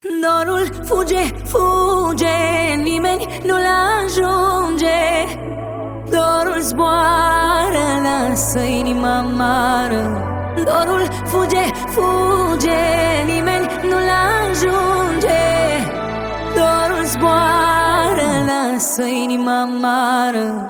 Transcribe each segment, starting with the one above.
Dorul fuge, fuge, nimeni nu-l ajunge. Dorul zboară, lasă inima amară. Dorul fuge, fuge, nimeni nu-l ajunge. Dorul zboară, lasă inima amară.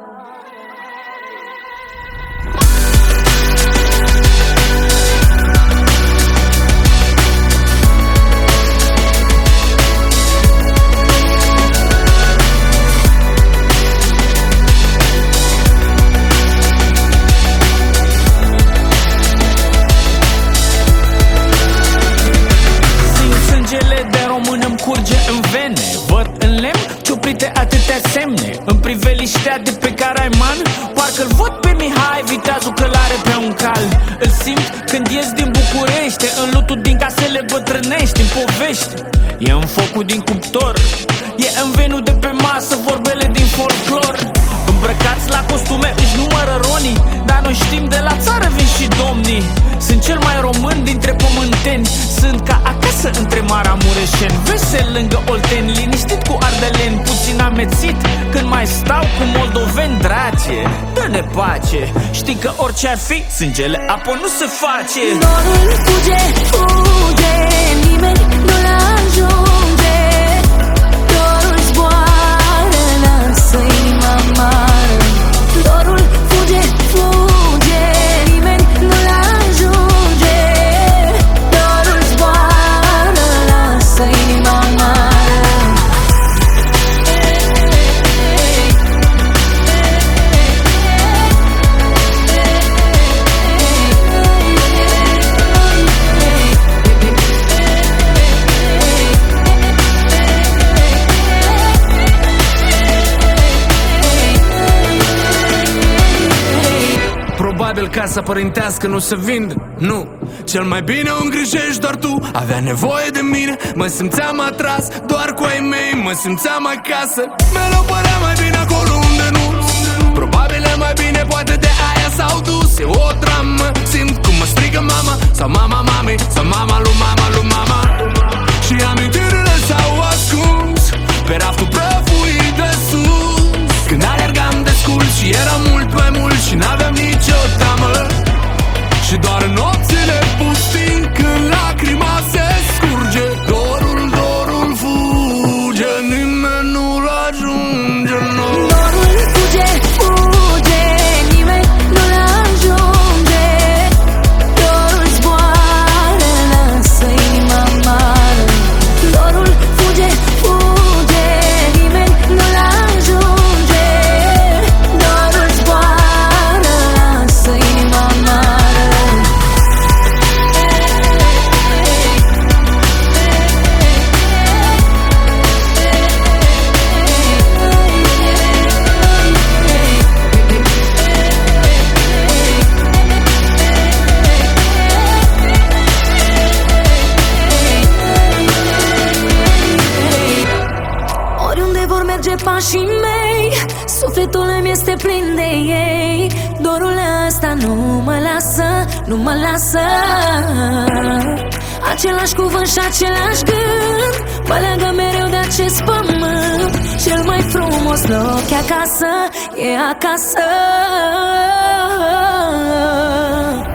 Curge în vene, văd în lemn ciuprite atâtea semne. În priveliștea de pe Caraiman, parcă-l văd pe Mihai, viteazul călare pe un cal. Îl simt când ies din București, în lutul din casele bătrânești, în povești. E în focul din cuptor, e în venul de pe masă, vorbele din folclor. Îmbrăcați la costume își numără ronii, dar noi știm de la țară vin și domnii. Sunt cel mai român dintre pământeni, sunt ca acasă între maramureșeni. Vesel lângă olteni, liniștit cu ardeleni, puțin amețit când mai stau cu moldoveni. Drace, dă-ne pace, știi că orice ar fi, sângele apă nu se face. Dorul fuge, fuge, nimeni nu-l ajunge. Dorul zboară, lasă inima amară. Dorul fuge, fuge, nimeni nu-l ajunge. Dorul zboară, lasă inima amară. Probabil casa părintească nu se vinde, nu. Cel mai bine o îngrijești doar tu. Avea nevoie de mine, mă simțeam atras doar cu ai mei, mă simțeam acasă. Mereu părea mai bine acolo unde nu. Probabil e mai bine, poate de aia s-au dus. E o dramă, simt cum mă strigă mama, sau mama mamei, sau mama lui mama lui mama. Și amintirile s-au ascuns pe raftul prăfuit de sus. Când alergam descult și era mult mai mult și n-aveam nicio teamă. Și doar în nopțile pustii, când lacrima se scurge, dorul, dorul fuge, nimeni nu-l ajunge, no. Dorul fuge, fuge, nimeni nu-l ajunge. Dorul zboară, lasă inima amară. Dorul fuge, fuge, nimeni nu-l ajunge. Dorul zboară, lasă inima amară. Oriunde vor merge pașii mei, sufletul îmi este plin de ei. Dorul ăsta nu mă lasă, nu mă lasă. Același cuvânt și același gând mă leagă mereu de acest pământ. Cel mai frumos loc e acasă, e acasă.